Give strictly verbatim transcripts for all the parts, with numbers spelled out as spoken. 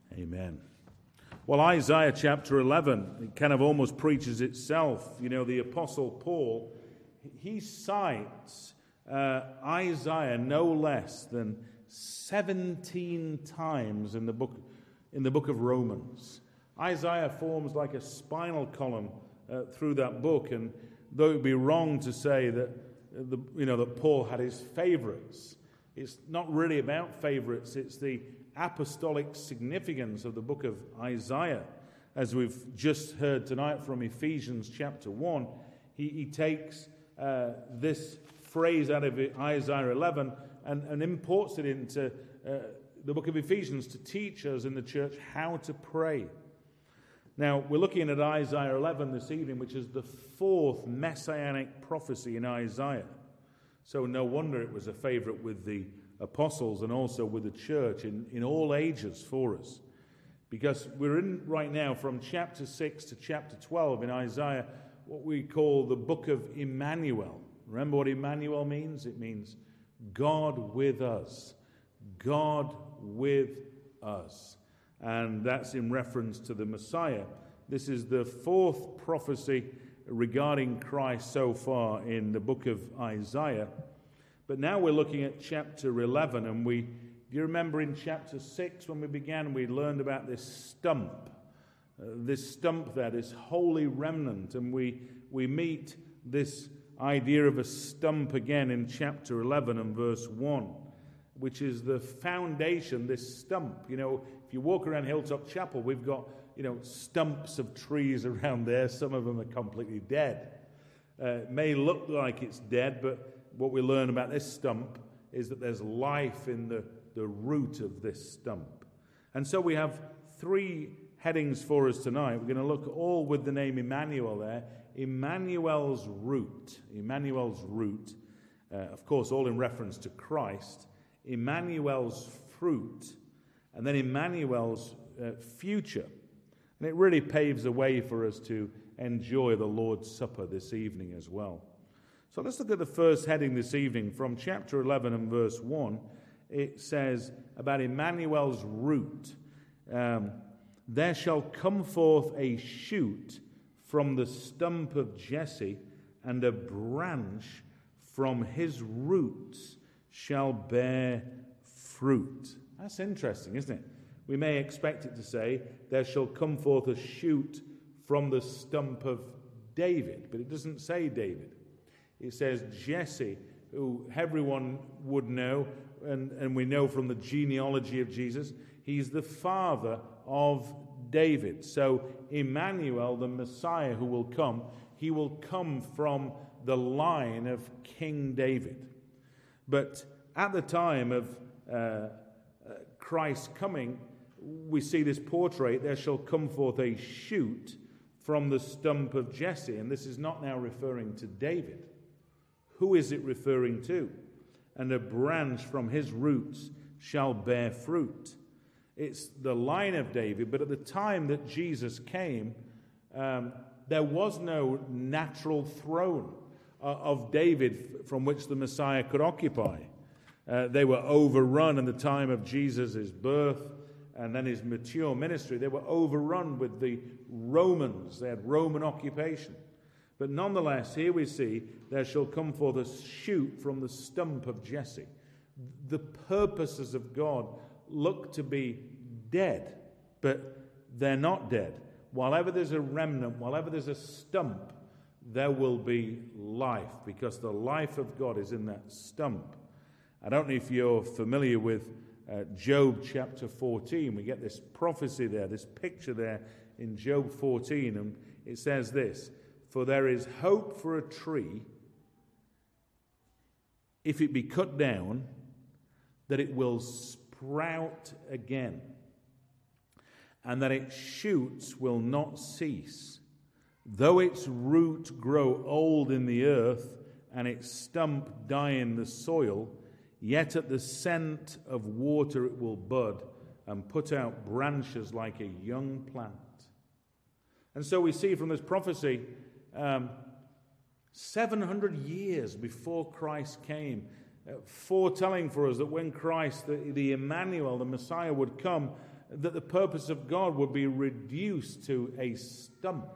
Amen. Well, Isaiah chapter eleven, it kind of almost preaches itself. You know, the Apostle Paul, he cites uh, Isaiah no less than seventeen times in the book in the book of Romans. Isaiah forms like a spinal column uh, through that book, and though it would be wrong to say that uh, the, you know that Paul had his favorites, it's not really about favorites. It's the apostolic significance of the book of Isaiah. As we've just heard tonight from Ephesians chapter one, he, he takes uh, this phrase out of Isaiah eleven and, and imports it into uh, the book of Ephesians to teach us in the church how to pray. Now, we're looking at Isaiah eleven this evening, which is the fourth messianic prophecy in Isaiah. So no wonder it was a favorite with the apostles and also with the church in, in all ages for us. Because we're in right now from chapter six to chapter twelve in Isaiah, what we call the book of Emmanuel. Remember what Emmanuel means? It means God with us. God with us. And that's in reference to the Messiah. This is the fourth prophecy regarding Christ so far in the book of Isaiah. But now we're looking at chapter eleven, and we, do you remember in chapter six when we began, we learned about this stump, uh, this stump there, this holy remnant, and we, we meet this idea of a stump again in chapter eleven and verse one, which is the foundation, this stump. You know, if you walk around Hilltop Chapel, we've got, you know, stumps of trees around there. Some of them are completely dead. Uh, it may look like it's dead, but what we learn about this stump is that there's life in the, the root of this stump. And so we have three headings for us tonight. We're going to look all with the name Emmanuel there. Emmanuel's root. Emmanuel's root. Uh, of course, all in reference to Christ. Emmanuel's fruit. And then Emmanuel's uh, future. And it really paves the way for us to enjoy the Lord's Supper this evening as well. So let's look at the first heading this evening from chapter eleven and verse one. It says about Emmanuel's root. Um, there shall come forth a shoot from the stump of Jesse, and a branch from his roots shall bear fruit. That's interesting, isn't it? We may expect it to say, there shall come forth a shoot from the stump of David, but it doesn't say David. It says Jesse, who everyone would know, and, and we know from the genealogy of Jesus, he's the father of David. So Emmanuel, the Messiah who will come, he will come from the line of King David. But at the time of uh, uh, Christ's coming, we see this portrait, there shall come forth a shoot from the stump of Jesse. And this is not now referring to David. Who is it referring to? And a branch from his roots shall bear fruit. It's the line of David, but at the time that Jesus came, um, there was no natural throne uh, of David from which the Messiah could occupy. Uh, they were overrun in the time of Jesus' birth and then his mature ministry. They were overrun with the Romans. They had Roman occupation. But nonetheless, here we see, there shall come forth a shoot from the stump of Jesse. The purposes of God look to be dead, but they're not dead. While ever there's a remnant, while ever there's a stump, there will be life, because the life of God is in that stump. I don't know if you're familiar with uh, Job chapter fourteen. We get this prophecy there, this picture there in Job fourteen, and it says this, for there is hope for a tree, if it be cut down, that it will sprout again, and that its shoots will not cease. Though its root grow old in the earth, and its stump die in the soil, yet at the scent of water it will bud, and put out branches like a young plant. And so we see from this prophecy, Um, seven hundred years before Christ came, uh, foretelling for us that when Christ, the, the Emmanuel, the Messiah, would come, that the purpose of God would be reduced to a stump.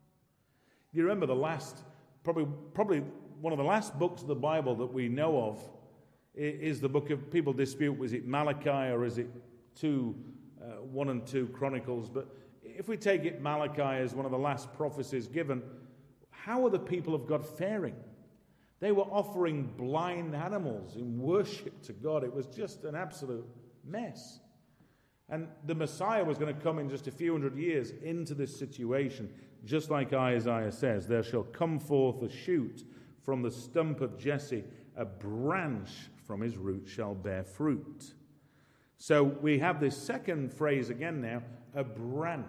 You remember the last, probably, probably one of the last books of the Bible that we know of is the book of, people dispute, was it Malachi or is it two, uh, one and two Chronicles? But if we take it Malachi as one of the last prophecies given, how are the people of God faring? They were offering blind animals in worship to God. It was just an absolute mess. And the Messiah was going to come in just a few hundred years into this situation, just like Isaiah says, there shall come forth a shoot from the stump of Jesse, a branch from his root shall bear fruit. So we have this second phrase again now, a branch.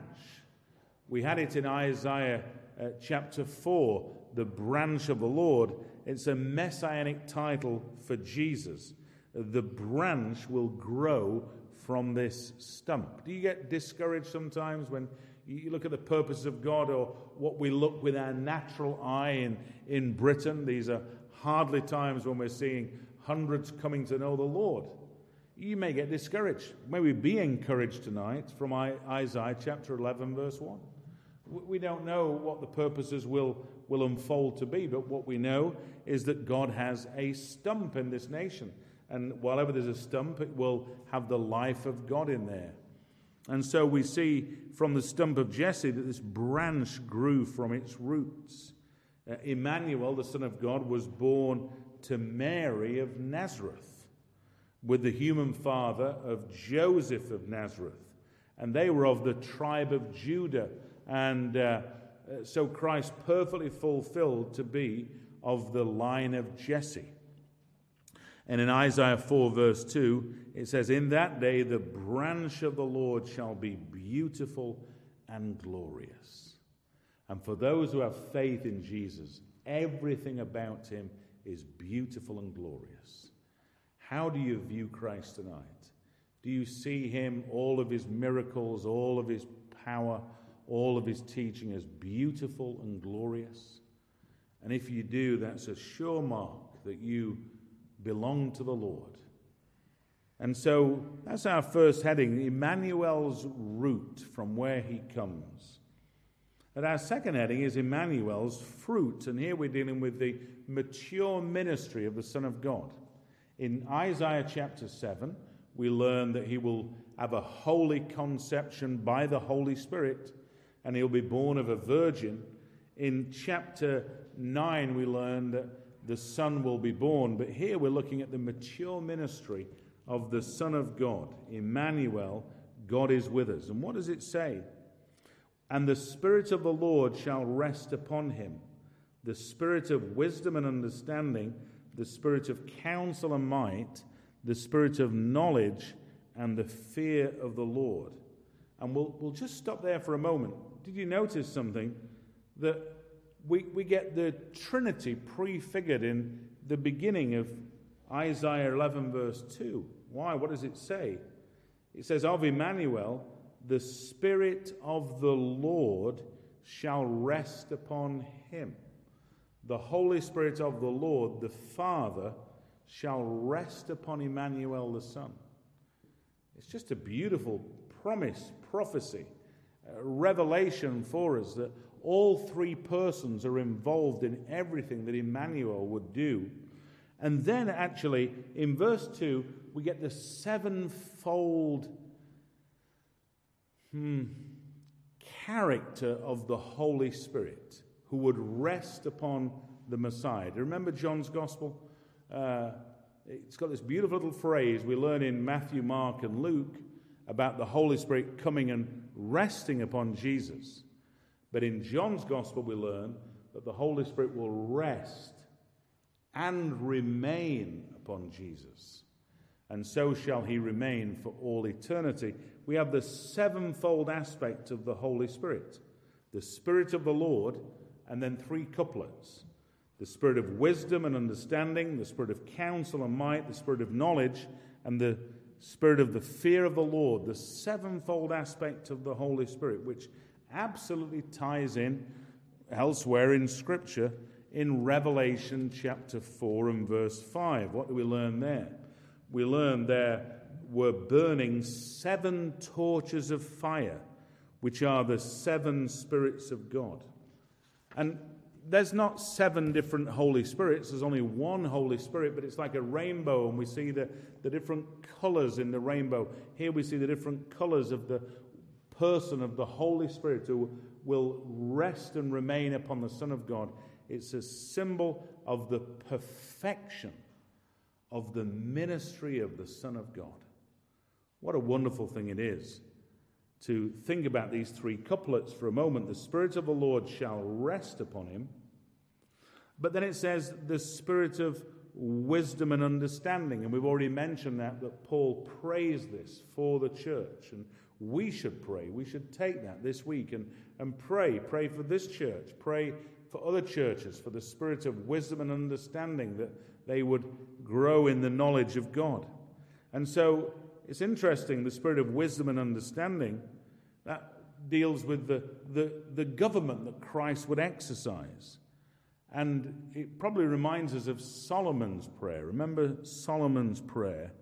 We had it in Isaiah uh, chapter four, the branch of the Lord. It's a messianic title for Jesus. The branch will grow from this stump. Do you get discouraged sometimes when you look at the purpose of God, or what we look with our natural eye in, in Britain? These are hardly times when we're seeing hundreds coming to know the Lord. You may get discouraged. May we be encouraged tonight from Isaiah chapter eleven, verse one. We don't know what the purposes will, will unfold to be, but what we know is that God has a stump in this nation. And wherever there's a stump, it will have the life of God in there. And so we see from the stump of Jesse that this branch grew from its roots. Uh, Emmanuel, the Son of God, was born to Mary of Nazareth, with the human father of Joseph of Nazareth. And they were of the tribe of Judah. And uh, so Christ perfectly fulfilled to be of the line of Jesse. And in Isaiah four, verse two, it says, in that day the branch of the Lord shall be beautiful and glorious. And for those who have faith in Jesus, everything about him is beautiful and glorious. How do you view Christ tonight? Do you see him, all of his miracles, all of his power, all of his teaching as beautiful and glorious? And if you do, that's a sure mark that you belong to the Lord. And so that's our first heading, Emmanuel's root, from where he comes. And our second heading is Emmanuel's fruit. And here we're dealing with the mature ministry of the Son of God. In Isaiah chapter seven, we learn that he will have a holy conception by the Holy Spirit, and he'll be born of a virgin. In chapter nine, we learn that the Son will be born. But here we're looking at the mature ministry of the Son of God. Emmanuel, God is with us. And what does it say? And the Spirit of the Lord shall rest upon him, the Spirit of wisdom and understanding, the Spirit of counsel and might, the Spirit of knowledge and the fear of the Lord. And we'll, we'll just stop there for a moment. Did you notice something? That we, we get the Trinity prefigured in the beginning of Isaiah eleven, verse two. Why? What does it say? It says, of Emmanuel, the Spirit of the Lord shall rest upon him. The Holy Spirit of the Lord, the Father, shall rest upon Emmanuel, the Son. It's just a beautiful promise, prophecy, a revelation for us that all three persons are involved in everything that Emmanuel would do. And then actually, in verse two, we get the sevenfold hmm, character of the Holy Spirit who would rest upon the Messiah. Do you remember John's Gospel? Uh, it's got this beautiful little phrase we learn in Matthew, Mark, and Luke about the Holy Spirit coming and resting upon Jesus. But in John's Gospel, we learn that the Holy Spirit will rest and remain upon Jesus. And so shall he remain for all eternity. We have the sevenfold aspect of the Holy Spirit. The Spirit of the Lord, and then three couplets. The Spirit of wisdom and understanding, the Spirit of counsel and might, the Spirit of knowledge, and the Spirit of the fear of the Lord. The sevenfold aspect of the Holy Spirit, which absolutely ties in elsewhere in Scripture in Revelation chapter four and verse five. What do we learn there? We learn there were burning seven torches of fire, which are the seven spirits of God. And there's not seven different Holy Spirits. There's only one Holy Spirit, but it's like a rainbow, and we see the, the different colors in the rainbow. Here we see the different colors of the person of the Holy Spirit who will rest and remain upon the Son of God. It's a symbol of the perfection of the ministry of the Son of God. What a wonderful thing it is to think about these three couplets for a moment. The Spirit of the Lord shall rest upon him. But then it says the Spirit of wisdom and understanding. And we've already mentioned that, that Paul prays this for the church. And we should pray. We should take that this week and, and pray. Pray for this church. Pray for other churches, for the Spirit of wisdom and understanding, that they would grow in the knowledge of God. And so it's interesting, the Spirit of wisdom and understanding, that deals with the, the, the government that Christ would exercise. And it probably reminds us of Solomon's prayer. Remember Solomon's prayer?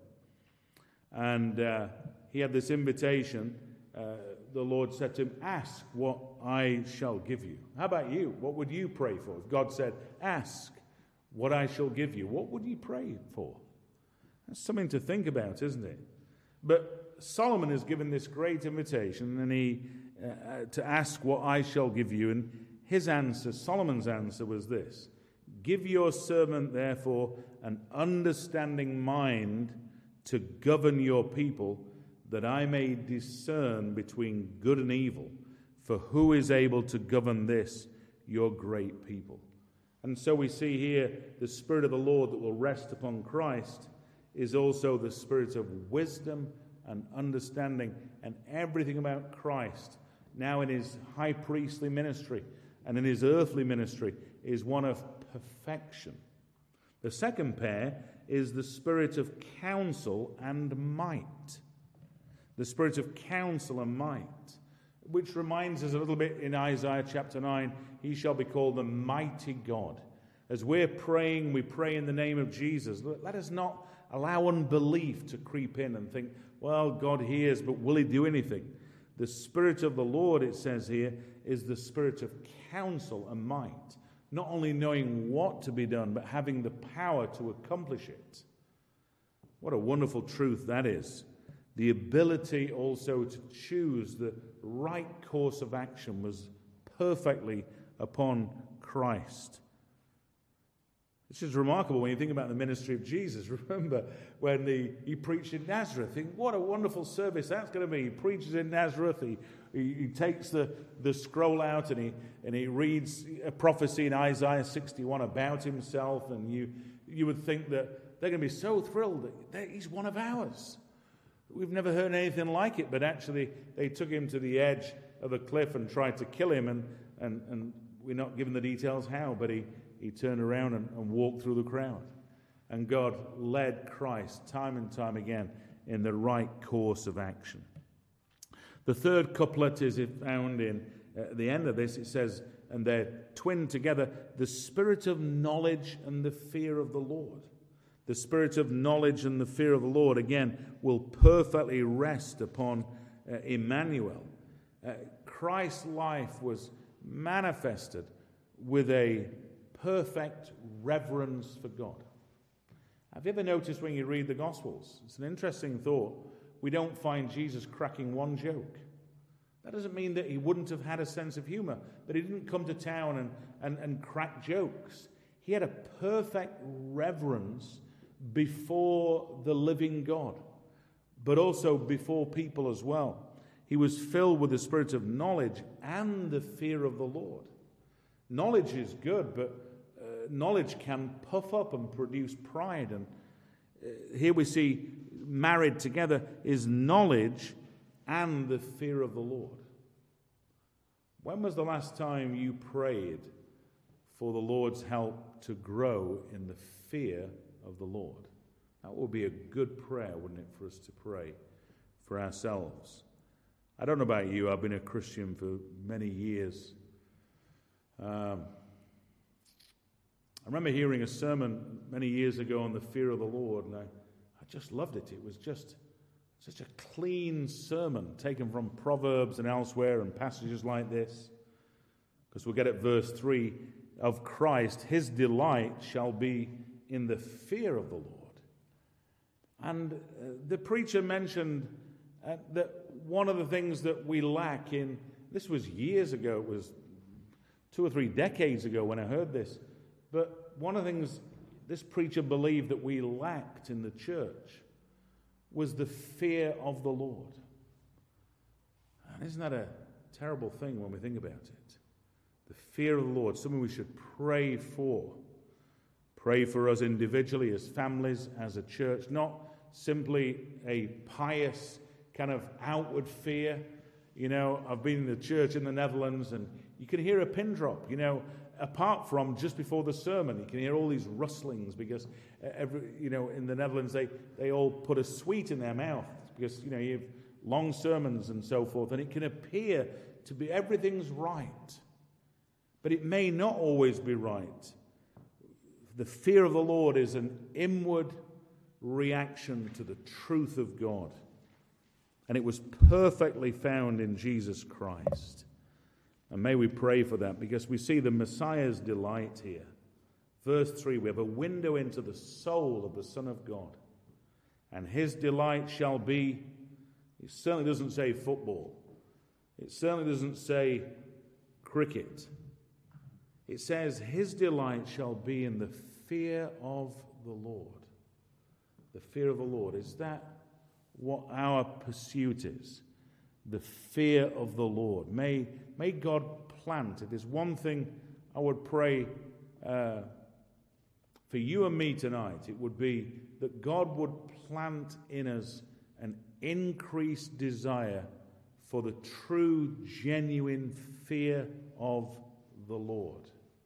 And uh, he had this invitation. Uh, the Lord said to him, ask what I shall give you. How about you? What would you pray for? If God said, ask what I shall give you, what would you pray for? That's something to think about, isn't it? But Solomon is given this great invitation, and he uh, to ask what I shall give you. And his answer, Solomon's answer, was this: give your servant, therefore, an understanding mind to govern your people, that I may discern between good and evil. For who is able to govern this, your great people? And so we see here the Spirit of the Lord that will rest upon Christ is also the Spirit of wisdom and understanding, and everything about Christ now in his high priestly ministry and in his earthly ministry is one of perfection. The second pair is the Spirit of counsel and might. The Spirit of counsel and might, which reminds us a little bit in Isaiah chapter nine, he shall be called the mighty God. As we're praying, we pray in the name of Jesus. Let us not allow unbelief to creep in and think, well, God hears, but will he do anything? The Spirit of the Lord, it says here, is the Spirit of counsel and might. Not only knowing what to be done, but having the power to accomplish it. What a wonderful truth that is. The ability also to choose the right course of action was perfectly upon Christ. This is remarkable when you think about the ministry of Jesus. Remember when the, he preached in Nazareth. Think, what a wonderful service that's going to be. He preaches in Nazareth. He, he, he takes the, the scroll out and he, and he reads a prophecy in Isaiah sixty-one about himself. And you, you would think that they're going to be so thrilled that he's one of ours. We've never heard anything like it. But actually they took him to the edge of a cliff and tried to kill him. And, and, and we're not given the details how, but he... He turned around and, and walked through the crowd. And God led Christ time and time again in the right course of action. The third couplet is found in uh, the end of this. It says, and they're twinned together, the Spirit of knowledge and the fear of the Lord. The Spirit of knowledge and the fear of the Lord, again, will perfectly rest upon uh, Emmanuel. Uh, Christ's life was manifested with a perfect reverence for God. Have you ever noticed when you read the Gospels? It's an interesting thought. We don't find Jesus cracking one joke. That doesn't mean that he wouldn't have had a sense of humor, but he didn't come to town and, and, and crack jokes. He had a perfect reverence before the living God, but also before people as well. He was filled with the Spirit of knowledge and the fear of the Lord. Knowledge is good, but uh, knowledge can puff up and produce pride. And uh, here we see married together is knowledge and the fear of the Lord. When was the last time you prayed for the Lord's help to grow in the fear of the Lord? That would be a good prayer, wouldn't it, for us to pray for ourselves. I don't know about you, I've been a Christian for many years. Um, I remember hearing a sermon many years ago on the fear of the Lord, and I, I just loved it. It was just Such a clean sermon taken from Proverbs and elsewhere and passages like this. Because we'll get at verse three of Christ, his delight shall be in the fear of the Lord. And uh, the preacher mentioned uh, that one of the things that we lack in, this was years ago, it was two or three decades ago when I heard this, but one of the things this preacher believed that we lacked in the church was the fear of the Lord. And isn't that a terrible thing when we think about it? The fear of the Lord, something we should pray for. Pray for us individually, as families, as a church, not simply a pious kind of outward fear. You know, I've been in the church in the Netherlands and you can hear a pin drop, you know, apart from just before the sermon. You can hear all these rustlings because, every, you know, in the Netherlands they, they all put a sweet in their mouth because, you know, you have long sermons and so forth, and it can appear to be everything's right. But it may not always be right. The fear of the Lord is an inward reaction to the truth of God. And it was perfectly found in Jesus Christ. And may we pray for that, because we see the Messiah's delight here. Verse three, we have a window into the soul of the Son of God. And his delight shall be, it certainly doesn't say football. It certainly doesn't say cricket. It says, his delight shall be in the fear of the Lord. The fear of the Lord. Is that what our pursuit is? The fear of the Lord. May, may God plant. If there's one thing I would pray uh, for you and me tonight, it would be that God would plant in us an increased desire for the true, genuine fear of the Lord.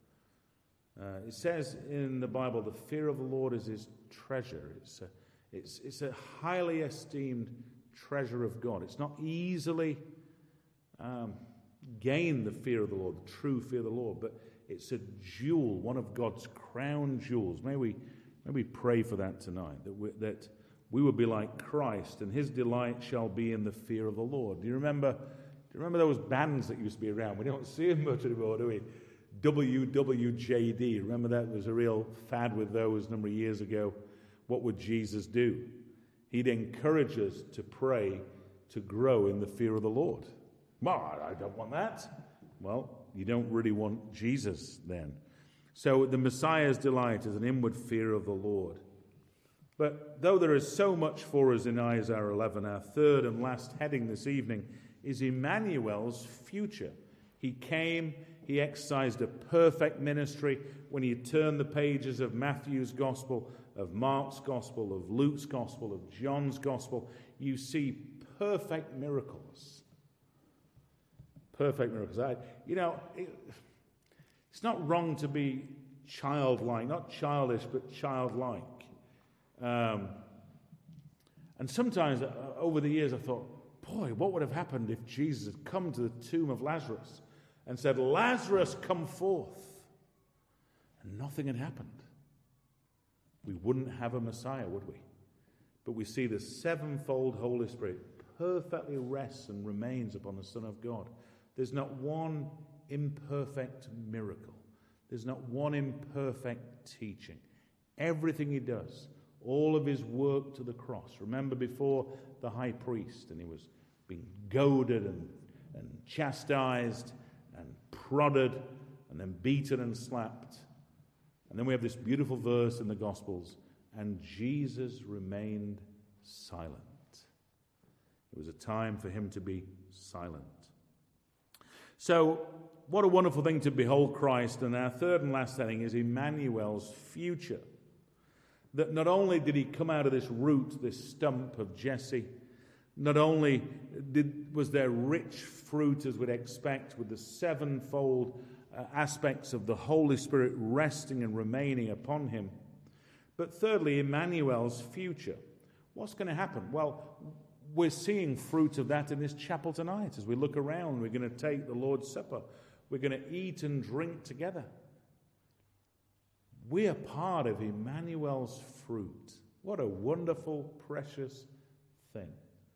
Uh, it says in the Bible, the fear of the Lord is his treasure. It's a, it's, it's a highly esteemed treasure of God. It's not easily um, gained, the fear of the Lord, the true fear of the Lord, but it's a jewel, one of God's crown jewels. May we, may we pray for that tonight, that we, that we would be like Christ, and his delight shall be in the fear of the Lord. Do you remember, do you remember those bands that used to be around? We don't see them much anymore, do we? W W J D. Remember that? There was a real fad with those a number of years ago. What would Jesus do? He'd encourage us to pray to grow in the fear of the Lord. Well, I don't want that. Well, you don't really want Jesus then. So the Messiah's delight is an inward fear of the Lord. But though there is so much for us in Isaiah eleven, our third and last heading this evening is Emmanuel's future. He came, he exercised a perfect ministry. When you turn the pages of Matthew's gospel, of Mark's gospel, of Luke's gospel, of John's gospel, you see perfect miracles. Perfect miracles. I, you know, it, it's not wrong to be childlike, not childish, but childlike. Um, and sometimes uh, over the years I thought, boy, what would have happened if Jesus had come to the tomb of Lazarus and said, Lazarus, come forth, and nothing had happened? We wouldn't have a Messiah, would we? But we see the sevenfold Holy Spirit perfectly rests and remains upon the Son of God. There's not one imperfect miracle. There's not one imperfect teaching. Everything he does, all of his work to the cross. Remember before the high priest, and he was being goaded and, and chastised and prodded and then beaten and slapped. And then we have this beautiful verse in the Gospels, and Jesus remained silent. It was a time for him to be silent. So, what a wonderful thing to behold Christ. And our third and last setting is Emmanuel's future. That not only did he come out of this root, this stump of Jesse, not only did, was there rich fruit as we'd expect with the sevenfold uh, aspects of the Holy Spirit resting and remaining upon him, but thirdly, Emmanuel's future. What's going to happen? Well, we're seeing fruit of that in this chapel tonight. As we look around, we're going to take the Lord's Supper. We're going to eat and drink together. We are part of Emmanuel's fruit. What a wonderful, precious thing.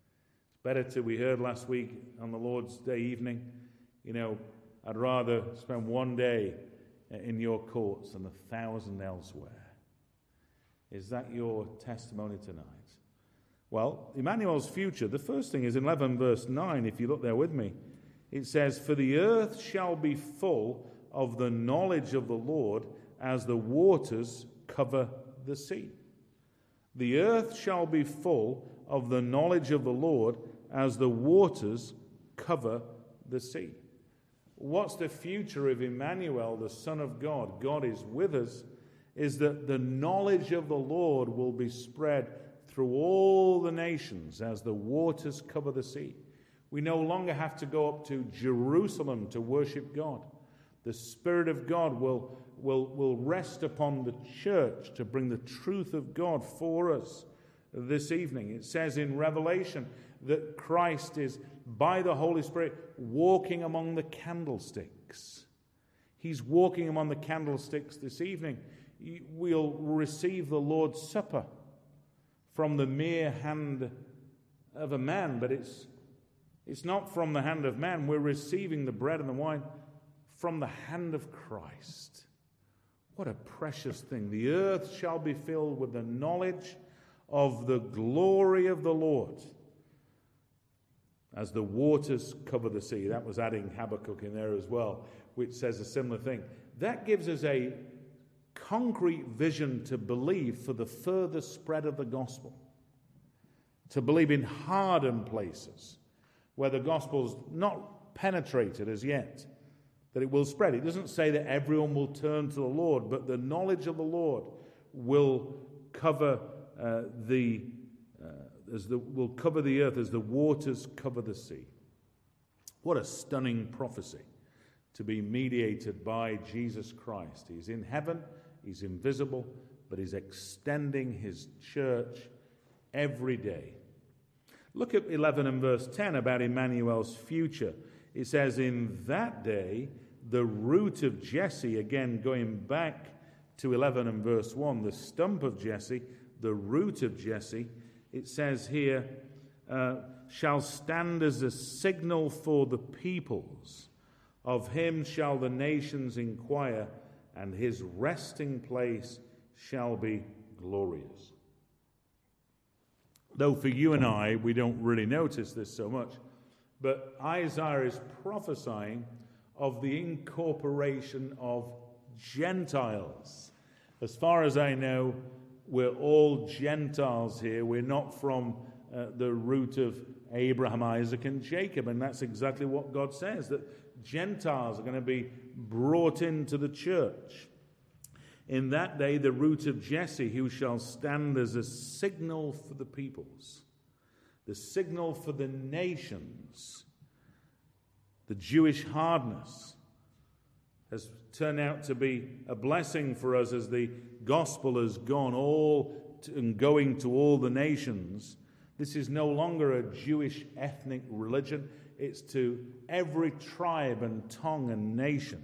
better to, we heard last week on the Lord's Day evening, you know, I'd rather spend one day in your courts than a thousand elsewhere. Is that your testimony tonight? Well, Emmanuel's future, the first thing is in eleven verse nine, if you look there with me. It says, "For the earth shall be full of the knowledge of the Lord as the waters cover the sea." The earth shall be full of the knowledge of the Lord as the waters cover the sea. What's the future of Emmanuel, the Son of God? God is with us, is that the knowledge of the Lord will be spread through all the nations as the waters cover the sea. We no longer have to go up to Jerusalem to worship God. The Spirit of God will, will, will rest upon the church to bring the truth of God for us this evening. It says in Revelation that Christ is, by the Holy Spirit, walking among the candlesticks. He's walking among the candlesticks this evening. We'll receive the Lord's Supper from the mere hand of a man, but it's It's not from the hand of man. We're receiving the bread and the wine from the hand of Christ. What a precious thing. The earth shall be filled with the knowledge of the glory of the Lord as the waters cover the sea. That was adding Habakkuk in there as well, which says a similar thing. That gives us a concrete vision to believe for the further spread of the gospel. To believe in hardened places where the gospel's not penetrated as yet, that it will spread. It doesn't say that everyone will turn to the Lord, but the knowledge of the Lord will cover uh, the uh, as the will cover the earth as the waters cover the sea. What a stunning prophecy to be mediated by Jesus Christ. He's in heaven, he's invisible, but he's extending his church every day. Look at eleven and verse ten about Emmanuel's future. It says, "In that day, the root of Jesse," again going back to eleven and verse one, the stump of Jesse, the root of Jesse, it says here, uh, "shall stand as a signal for the peoples. Of him shall the nations inquire, and his resting place shall be glorious." Though for you and I, we don't really notice this so much, but Isaiah is prophesying of the incorporation of Gentiles. As far as I know, we're all Gentiles here. We're not from uh, the root of Abraham, Isaac, and Jacob, and that's exactly what God says, that Gentiles are going to be brought into the church. "In that day, the root of Jesse, who shall stand as a signal for the peoples," the signal for the nations. The Jewish hardness has turned out to be a blessing for us as the gospel has gone all to, and going to all the nations. This is no longer a Jewish ethnic religion. It's to every tribe and tongue and nation.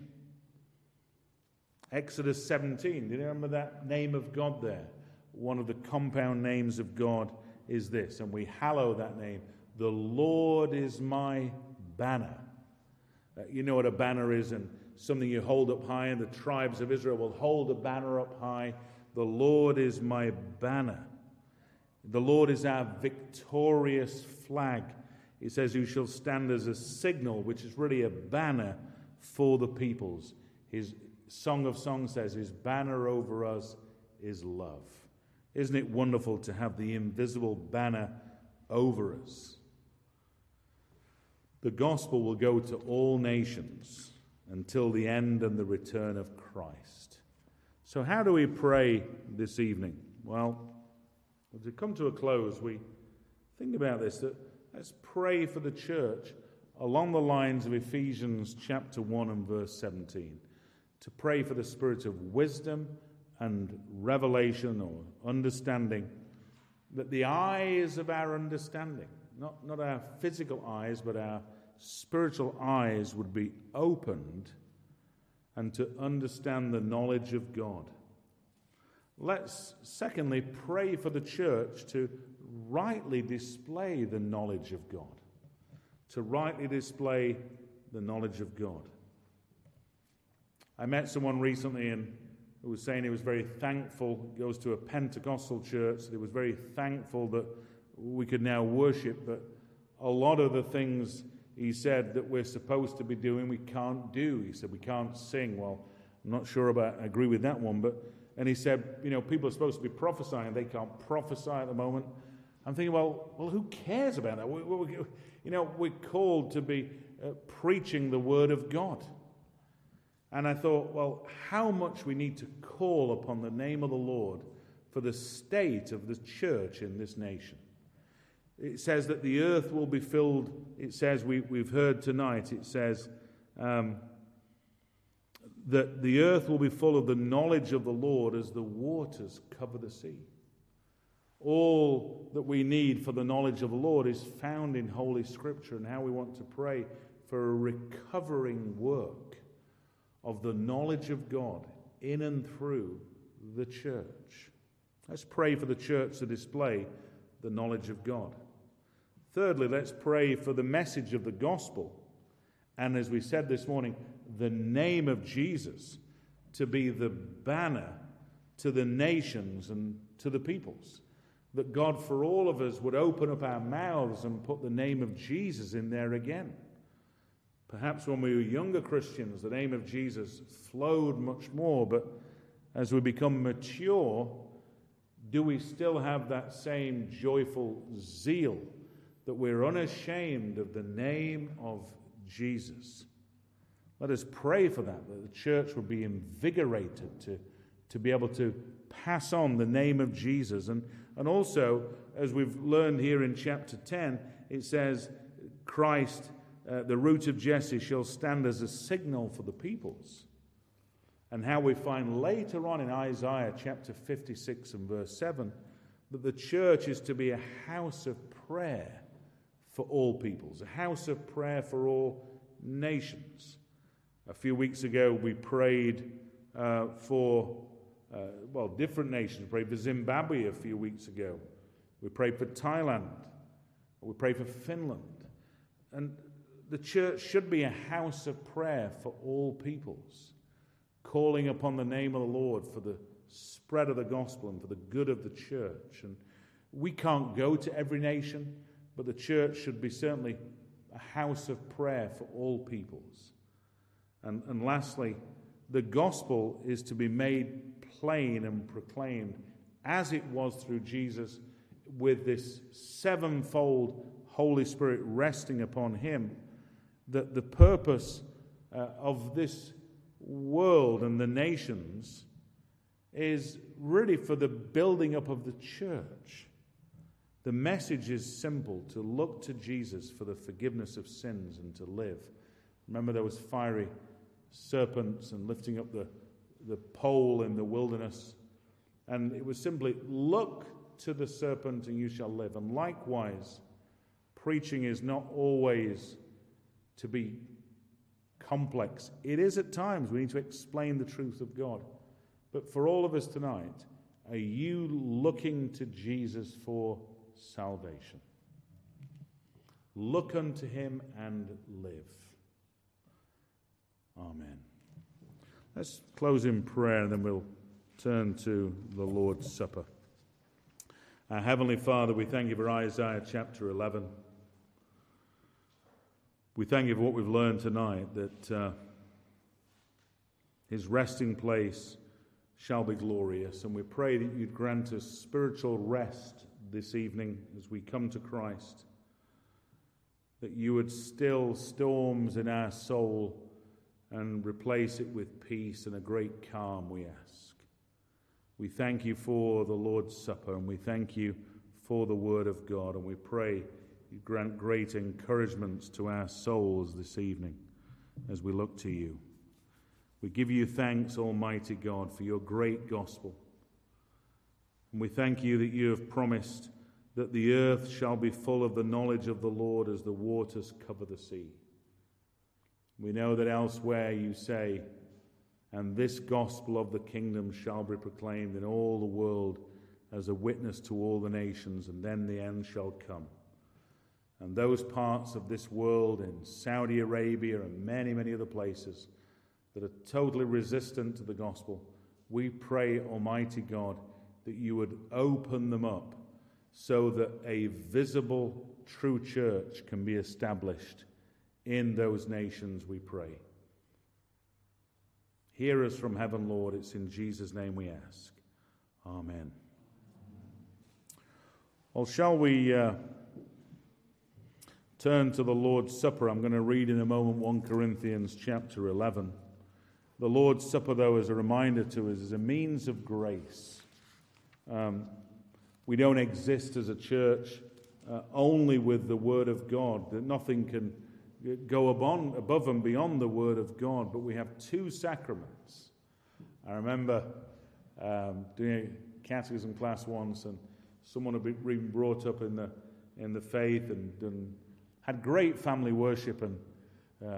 Exodus seventeen, do you remember that name of God there? One of the compound names of God is this, and we hallow that name. The Lord is my banner. Uh, you know what a banner is, and something you hold up high, and the tribes of Israel will hold a banner up high. The Lord is my banner. The Lord is our victorious flag. It says, "Who shall stand as a signal," which is really a banner for the peoples. His Song of Songs says, "His banner over us is love." Isn't it wonderful to have the invisible banner over us? The gospel will go to all nations until the end and the return of Christ. So how do we pray this evening? Well, as we come to a close, we think about this, that let's pray for the church along the lines of Ephesians chapter one and verse seventeen. To pray for the spirit of wisdom and revelation or understanding, that the eyes of our understanding, not, not our physical eyes, but our spiritual eyes would be opened and to understand the knowledge of God. Let's, secondly, pray for the church to rightly display the knowledge of God. To rightly display the knowledge of God. I met someone recently and who was saying he was very thankful, goes to a Pentecostal church, that he was very thankful that we could now worship, but a lot of the things he said that we're supposed to be doing, we can't do. He said, we can't sing. Well, I'm not sure about, I agree with that one, but, and he said, you know, people are supposed to be prophesying, they can't prophesy at the moment. I'm thinking, well, well, who cares about that? We, we, you know, we're called to be uh, preaching the Word of God. And I thought, well, how much we need to call upon the name of the Lord for the state of the church in this nation. It says that the earth will be filled, it says, we, we've heard tonight, it says um, that the earth will be full of the knowledge of the Lord as the waters cover the sea. All that we need for the knowledge of the Lord is found in Holy Scripture, and how we want to pray for a recovering work of the knowledge of God in and through the church. Let's pray for the church to display the knowledge of God. Thirdly, let's pray for the message of the gospel, and as we said this morning, the name of Jesus to be the banner to the nations and to the peoples. That God, for all of us, would open up our mouths and put the name of Jesus in there again. Perhaps when we were younger Christians, the name of Jesus flowed much more, but as we become mature, do we still have that same joyful zeal that we're unashamed of the name of Jesus? Let us pray for that, that the church would be invigorated to, to be able to pass on the name of Jesus. And, and also, as we've learned here in chapter ten, it says, Christ, uh, the root of Jesse, shall stand as a signal for the peoples. And how we find later on in Isaiah chapter fifty-six and verse seven, that the church is to be a house of prayer for all peoples, a house of prayer for all nations. A few weeks ago, we prayed uh, for, uh, well, different nations. We prayed for Zimbabwe a few weeks ago. We prayed for Thailand. We prayed for Finland. And the church should be a house of prayer for all peoples, calling upon the name of the Lord for the spread of the gospel and for the good of the church. And we can't go to every nation, but the church should be certainly a house of prayer for all peoples. And, and lastly, the gospel is to be made plain and proclaimed as it was through Jesus, with this sevenfold Holy Spirit resting upon him, that the purpose uh, of this world and the nations is really for the building up of the church. The message is simple: to look to Jesus for the forgiveness of sins and to live. Remember, there was fiery serpents and lifting up the, the pole in the wilderness. And it was simply, look to the serpent and you shall live. And likewise, preaching is not always to be complex. It is at times. We need to explain the truth of God. But for all of us tonight, are you looking to Jesus for salvation? Look unto him and live. Amen. Let's close in prayer and then we'll turn to the Lord's Supper. Our Heavenly Father, we thank you for Isaiah chapter eleven. We thank you for what we've learned tonight, that uh, his resting place shall be glorious. And we pray that you'd grant us spiritual rest this evening as we come to Christ, that you would still storms in our soul and replace it with peace and a great calm, we ask. We thank you for the Lord's Supper, and we thank you for the Word of God, and we pray you grant great encouragements to our souls this evening as we look to you. We give you thanks, Almighty God, for your great gospel. And we thank you that you have promised that the earth shall be full of the knowledge of the Lord as the waters cover the sea. We know that elsewhere you say, and this gospel of the kingdom shall be proclaimed in all the world as a witness to all the nations, and then the end shall come. And those parts of this world in Saudi Arabia and many, many other places that are totally resistant to the gospel, we pray, Almighty God, that you would open them up so that a visible, true church can be established in those nations, we pray. Hear us from heaven, Lord. It's in Jesus' name we ask. Amen. Well, shall we uh, turn to the Lord's Supper? I'm going to read in a moment First Corinthians chapter eleven. The Lord's Supper, though, as a reminder to us, is a means of grace. Um, we don't exist as a church uh, only with the Word of God, that nothing can go above, above and beyond the Word of God, but we have two sacraments. I remember um, doing a catechism class once, and someone had been brought up in the in the faith and, and had great family worship, and uh,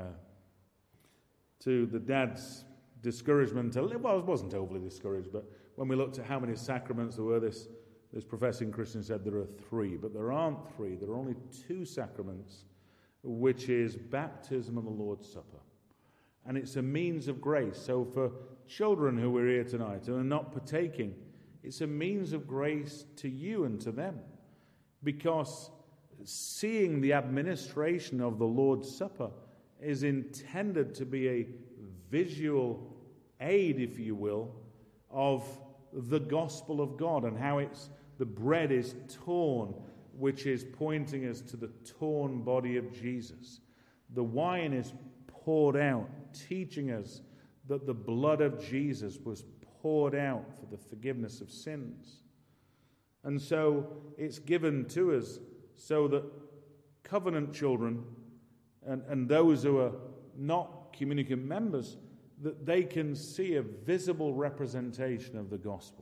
to the dad's discouragement, well, it wasn't overly discouraged, but when we looked at how many sacraments there were, this, this professing Christian said there are three, but there aren't three. There are only two sacraments, which is baptism and the Lord's Supper. And it's a means of grace. So for children who are here tonight and are not partaking, it's a means of grace to you and to them, because seeing the administration of the Lord's Supper is intended to be a visual aid, if you will, of the gospel of God, and how it's the bread is torn, which is pointing us to the torn body of Jesus. The wine is poured out, teaching us that the blood of Jesus was poured out for the forgiveness of sins. And so it's given to us so that covenant children and, and those who are not communicant members, that they can see a visible representation of the gospel.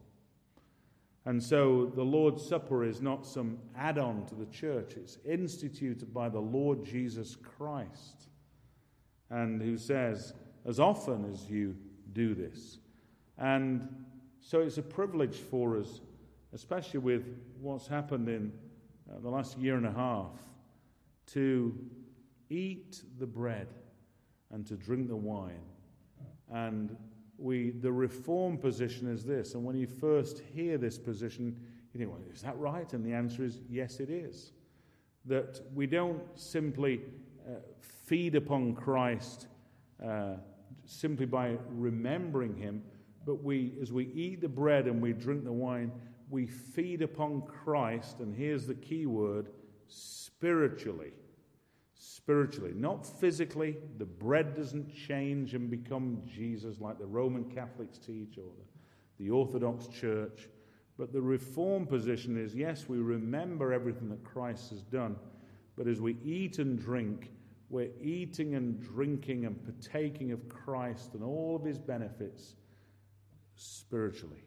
And so the Lord's Supper is not some add-on to the church. It's instituted by the Lord Jesus Christ, and who says, as often as you do this. And so it's a privilege for us, especially with what's happened in uh, the last year and a half, to eat the bread and to drink the wine. And we, the Reformed position is this, and when you first hear this position, you think, well, is that right? And the answer is, yes, it is. That we don't simply uh, feed upon Christ uh, simply by remembering him, but we, as we eat the bread and we drink the wine, we feed upon Christ, and here's the key word, spiritually. Spiritually, not physically. The bread doesn't change and become Jesus like the Roman Catholics teach or the, the Orthodox Church. But the Reformed position is, yes, we remember everything that Christ has done, but as we eat and drink, we're eating and drinking and partaking of Christ and all of his benefits spiritually.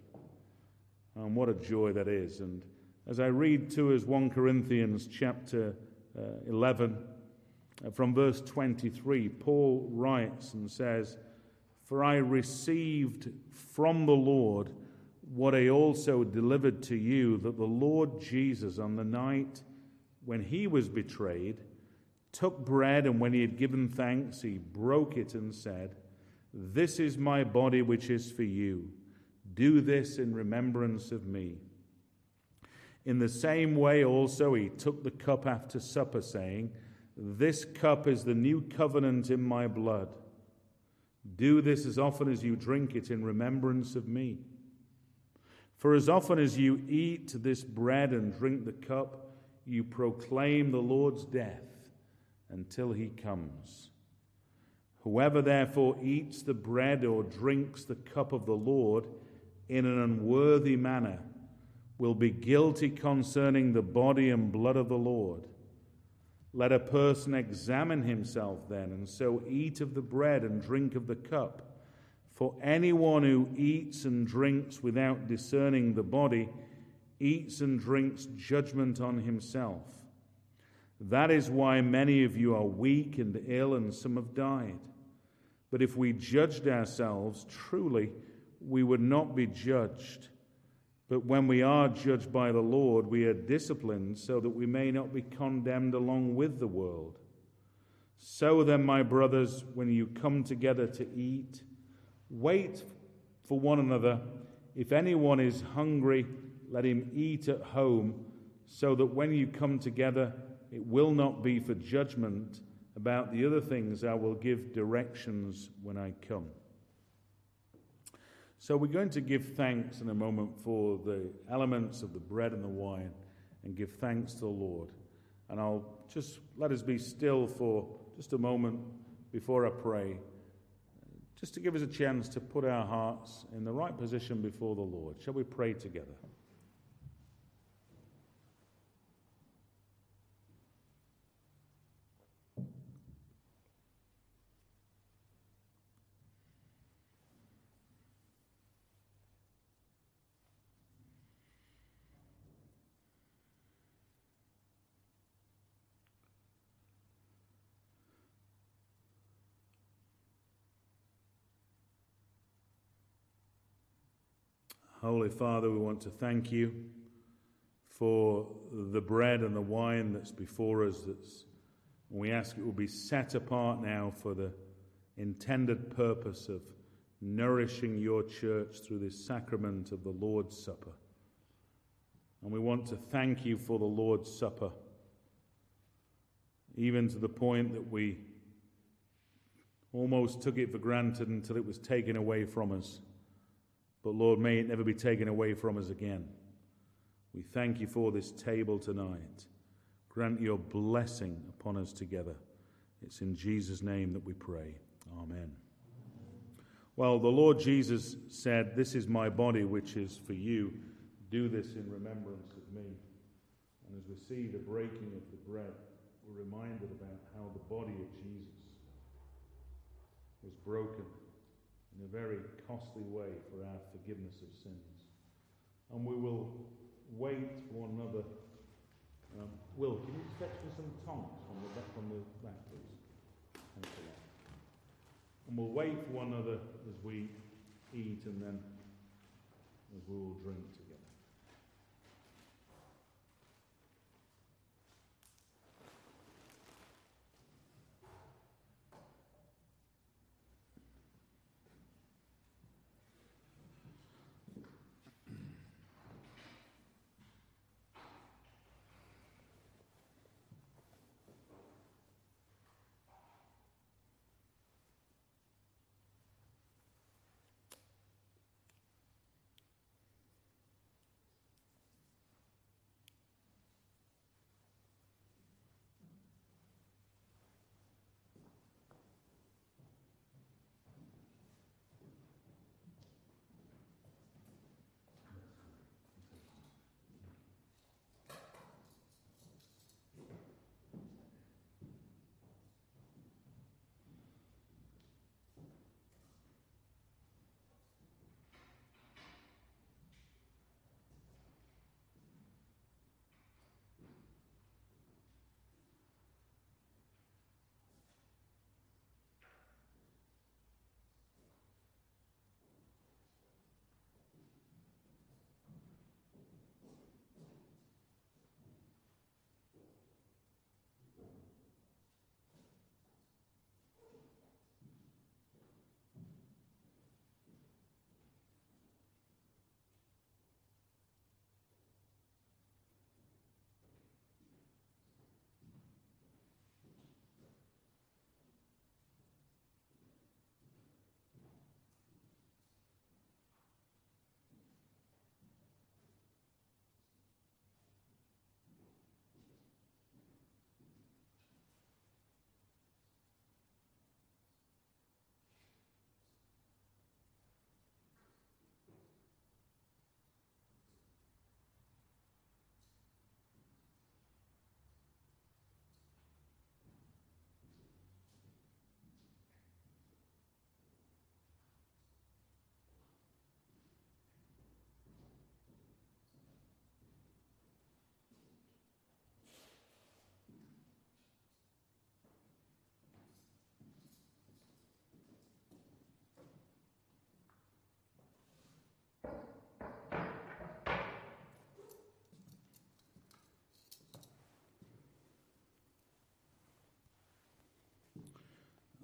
And what a joy that is. And as I read to us First Corinthians chapter uh, eleven, uh, from verse twenty-three, Paul writes and says, "For I received from the Lord what I also delivered to you, that the Lord Jesus, on the night when he was betrayed, took bread, and when he had given thanks, he broke it and said, 'This is my body which is for you. Do this in remembrance of me.' In the same way also he took the cup after supper, saying, 'This cup is the new covenant in my blood. Do this as often as you drink it in remembrance of me. For as often as you eat this bread and drink the cup, you proclaim the Lord's death until he comes. Whoever therefore eats the bread or drinks the cup of the Lord in an unworthy manner will be guilty concerning the body and blood of the Lord. Let a person examine himself then, and so eat of the bread and drink of the cup. For anyone who eats and drinks without discerning the body eats and drinks judgment on himself. That is why many of you are weak and ill, and some have died. But if we judged ourselves, truly we would not be judged. But when we are judged by the Lord, we are disciplined so that we may not be condemned along with the world. So then, my brothers, when you come together to eat, wait for one another. If anyone is hungry, let him eat at home, so that when you come together, it will not be for judgment. About the other things I will give directions when I come. So we're going to give thanks in a moment for the elements of the bread and the wine and give thanks to the Lord. And I'll just let us be still for just a moment before I pray, just to give us a chance to put our hearts in the right position before the Lord. Shall we pray together? Holy Father, we want to thank you for the bread and the wine that's before us. That's, we ask it will be set apart now for the intended purpose of nourishing your church through this sacrament of the Lord's Supper. And we want to thank you for the Lord's Supper, even to the point that we almost took it for granted until it was taken away from us. But Lord, may it never be taken away from us again. We thank you for this table tonight. Grant your blessing upon us together. It's in Jesus' name that we pray. Amen. Well, the Lord Jesus said, "This is my body, which is for you. Do this in remembrance of me." And as we see the breaking of the bread, we're reminded about how the body of Jesus was broken in a very costly way for our forgiveness of sins. And we will wait for one another. Um, Will, can you fetch me some tongs from the back, from the back, please? Thanks a lot. And we'll wait for one another as we eat and then as we will drink together.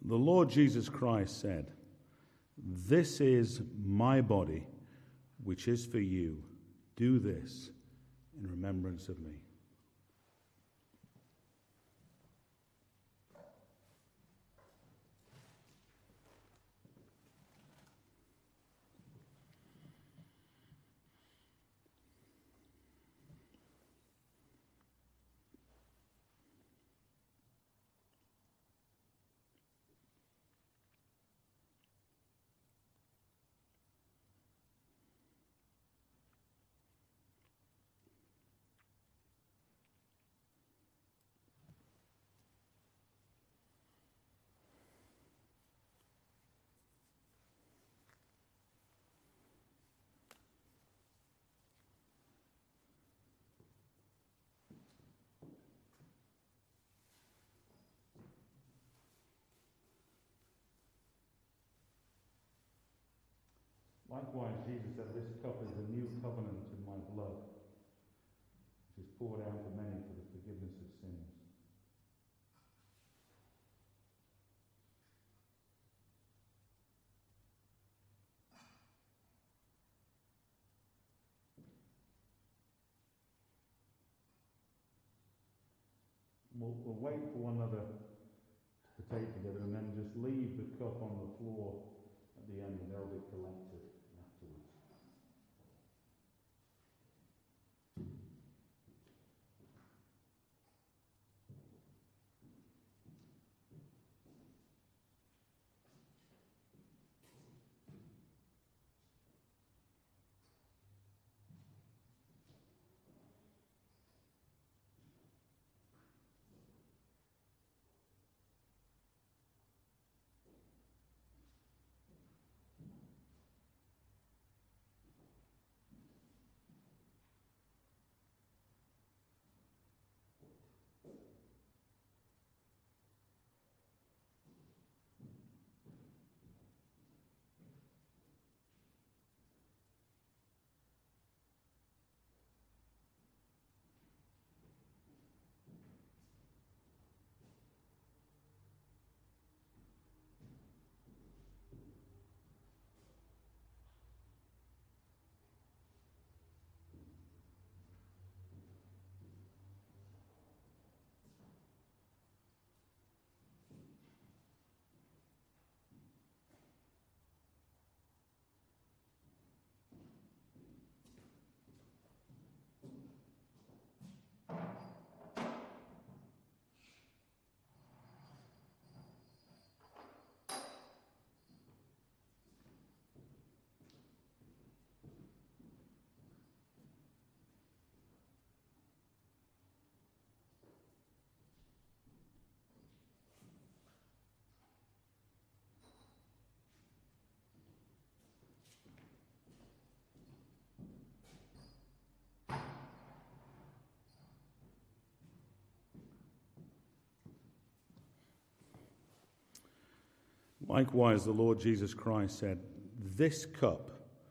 the Lord Jesus Christ said, "This is my body, which is for you. Do this in remembrance of me." Likewise, Jesus said, "This cup is the new covenant in my blood, which is poured out for many for the forgiveness of sins." We'll, we'll wait for one another to partake together and then just leave the cup on the floor at the end and they'll be collected afterwards. Likewise, the Lord Jesus Christ said, "This cup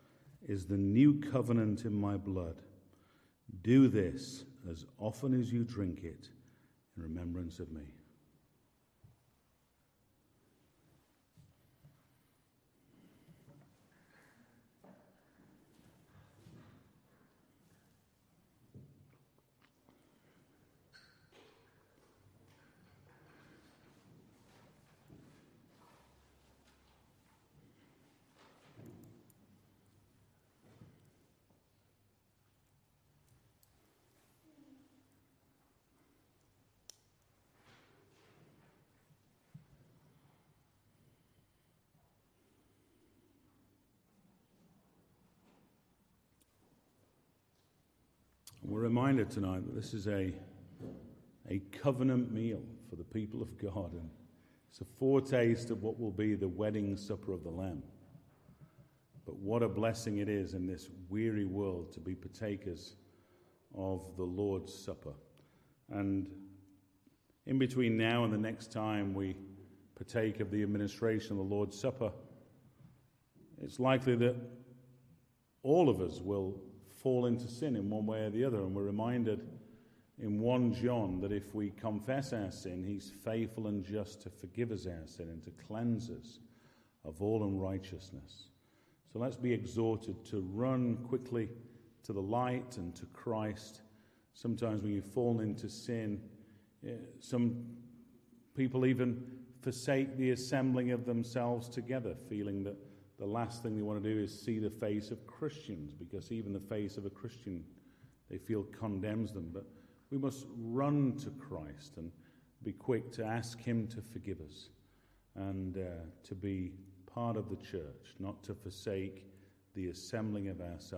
is the new covenant in my blood. Do this as often as you drink it in remembrance of me." We're reminded tonight that this is a, a covenant meal for the people of God, and it's a foretaste of what will be the wedding supper of the Lamb. But what a blessing it is in this weary world to be partakers of the Lord's Supper. And in between now and the next time we partake of the administration of the Lord's Supper, it's likely that all of us will fall into sin in one way or the other, and we're reminded in First John that if we confess our sin, he's faithful and just to forgive us our sin and to cleanse us of all unrighteousness. So let's be exhorted to run quickly to the light and to Christ. Sometimes when you've fallen into sin, some people even forsake the assembling of themselves together, feeling that the last thing they want to do is see the face of Christians, because even the face of a Christian they feel condemns them. But we must run to Christ and be quick to ask him to forgive us and uh, to be part of the church, not to forsake the assembling of ourselves.